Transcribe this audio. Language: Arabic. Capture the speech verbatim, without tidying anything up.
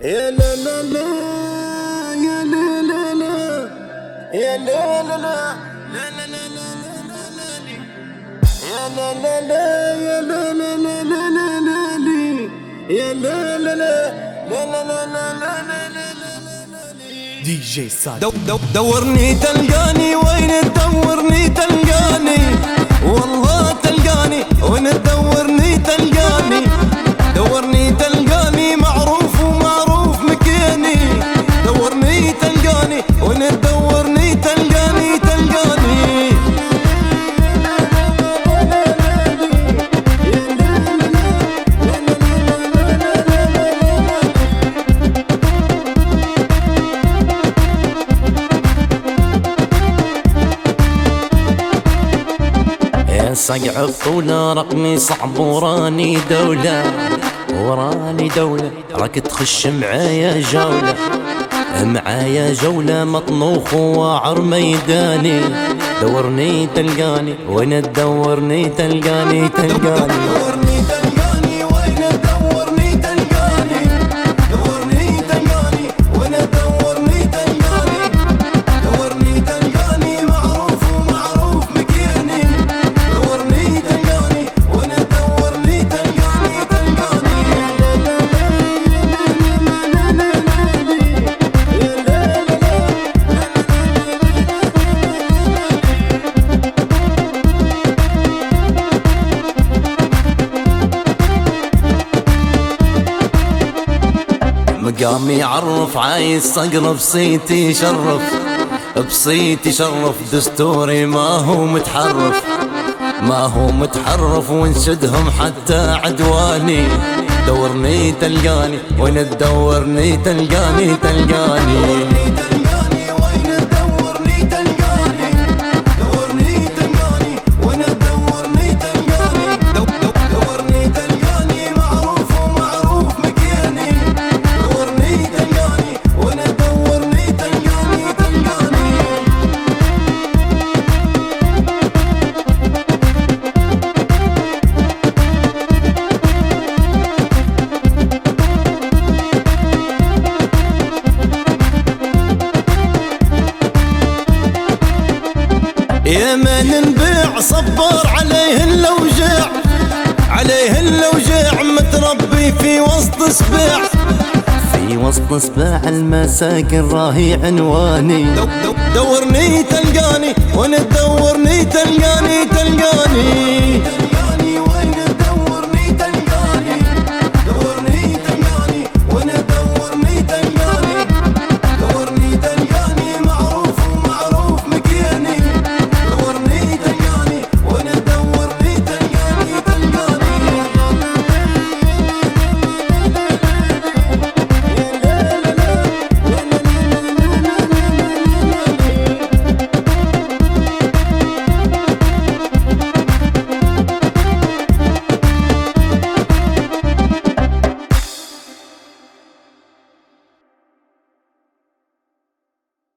يا لا لا لا يا لا لا لا يا لا لا لا لا لا لا لا لا لا لي يا لا لا لا يا لا لا لا لا لا لا لي يا لا لا لا لا لا لا لا لا لا لا لا لي دي جي ساد. دو دو دورني تلقاني وين تدورني تلقاني والله تلقاني وين تدورني تلقاني دورني تلقاني معروف ومعروف مكاني دورني تلقاني وين تدورني تلقاني تلقاني يا صقع الطولة رقمي صعب وراني دولة وراني دولة راك تخش معايا جولة معايا جولة مطنوخ ووعر ميداني دورني تلقاني وين تدورني تلقاني تلقاني دورني تلقاني وين تدورني تلقاني دورني تلقاني وين تدورني تلقاني دورني تلقاني معروف ومعروف مكاني دورني تلقاني وين تدورني تلقاني تلقاني مقامي عرف عايز صقر بصيتي شرف بصيتي شرف دستوري ما هو متحرف ما هو متحرف ونشدهم حتى عدواني دورني تلقاني وين تدورني تلقاني تلقاني يا من نبيع صبر عليه اللوجع عليه اللوجع متربي في وسط سباع في وسط سباع المساكن راهي عنواني دورني تلقاني وين تدورني تلقاني تلقاني